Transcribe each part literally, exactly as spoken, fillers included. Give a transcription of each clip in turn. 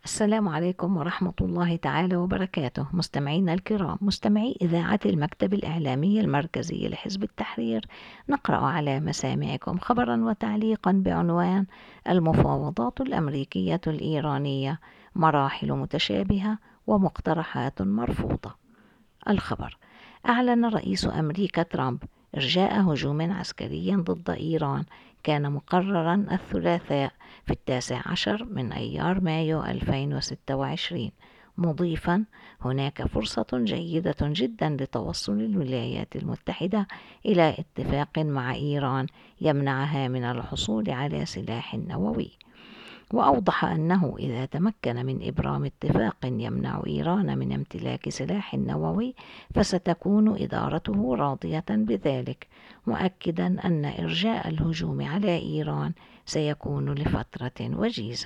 السلام عليكم ورحمة الله تعالى وبركاته. مستمعينا الكرام، مستمعي إذاعة المكتب الإعلامي المركزي لحزب التحرير، نقرأ على مسامعكم خبرا وتعليقا بعنوان: المفاوضات الأمريكية الإيرانية، مراحل متشابهة ومقترحات مرفوضة. الخبر: أعلن رئيس أمريكا ترامب إرجاء هجوم عسكري ضد إيران كان مقررا الثلاثاء في التاسع عشر من أيار مايو ألفين وستة وعشرين، مضيفا: هناك فرصة جيدة جدا لتوصل الولايات المتحدة إلى اتفاق مع إيران يمنعها من الحصول على سلاح نووي. وأوضح أنه إذا تمكن من إبرام اتفاق يمنع إيران من امتلاك سلاح نووي فستكون إدارته راضية بذلك، مؤكدا أن إرجاء الهجوم على إيران سيكون لفترة وجيزة.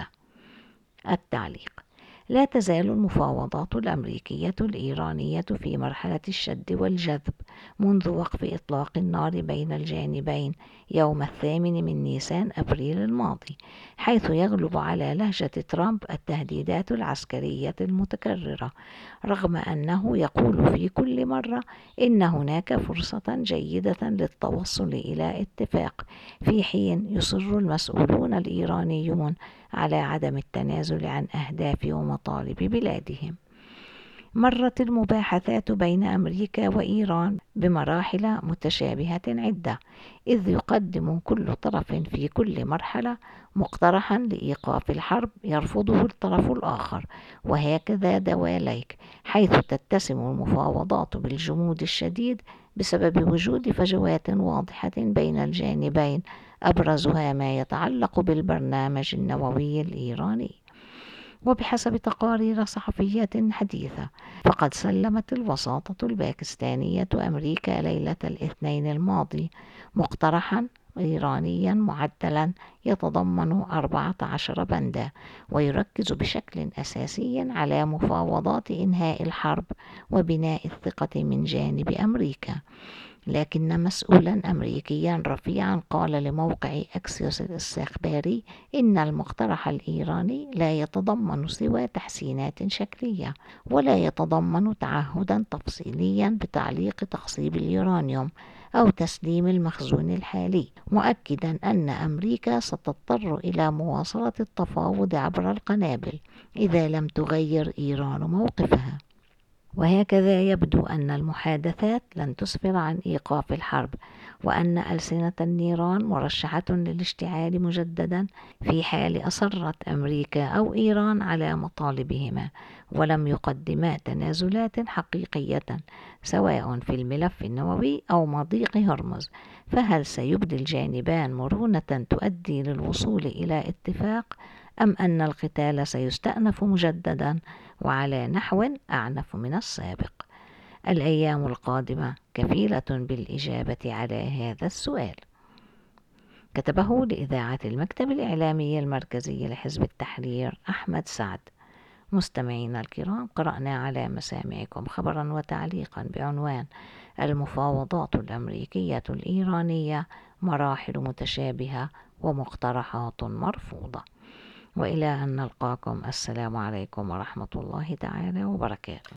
التعليق: لا تزال المفاوضات الأمريكية الإيرانية في مرحلة الشد والجذب منذ وقف إطلاق النار بين الجانبين يوم الثامن من نيسان أبريل الماضي، حيث يغلب على لهجة ترامب التهديدات العسكرية المتكررة، رغم أنه يقول في كل مرة إن هناك فرصة جيدة للتوصل إلى اتفاق، في حين يصر المسؤولون الإيرانيون على عدم التنازل عن أهداف ومطالب بلادهم. مرت المباحثات بين أمريكا وإيران بمراحل متشابهة عدة، إذ يقدم كل طرف في كل مرحلة مقترحا لإيقاف الحرب يرفضه الطرف الآخر، وهكذا دواليك، حيث تتسم المفاوضات بالجمود الشديد بسبب وجود فجوات واضحة بين الجانبين، أبرزها ما يتعلق بالبرنامج النووي الإيراني. وبحسب تقارير صحفية حديثة، فقد سلمت الوساطة الباكستانية أمريكا ليلة الاثنين الماضي مقترحا إيرانيا معدلا يتضمن أربعة عشر بندا، ويركز بشكل أساسي على مفاوضات إنهاء الحرب وبناء الثقة من جانب أمريكا. لكن مسؤولا أمريكيا رفيعا قال لموقع أكسيوس الاستخباري إن المقترح الإيراني لا يتضمن سوى تحسينات شكلية، ولا يتضمن تعهدا تفصيليا بتعليق تخصيب اليورانيوم أو تسليم المخزون الحالي، مؤكدا أن أمريكا ستضطر إلى مواصلة التفاوض عبر القنابل إذا لم تغير إيران موقفها. وهكذا يبدو أن المحادثات لن تسفر عن إيقاف الحرب، وأن ألسنة النيران مرشحة للاشتعال مجددا في حال أصرت أمريكا أو إيران على مطالبهما ولم يقدما تنازلات حقيقية سواء في الملف النووي أو مضيق هرمز. فهل سيبدي الجانبان مرونة تؤدي للوصول إلى اتفاق، أم أن القتال سيستأنف مجددا وعلى نحو أعنف من السابق؟ الأيام القادمة كفيلة بالإجابة على هذا السؤال. كتبه لإذاعة المكتب الإعلامي المركزي لحزب التحرير أحمد سعد. مستمعينا الكرام، قرأنا على مسامعكم خبرا وتعليقا بعنوان: المفاوضات الأمريكية الإيرانية، مراحل متشابهة ومقترحات مرفوضة. وإلى أن نلقاكم، السلام عليكم ورحمة الله تعالى وبركاته.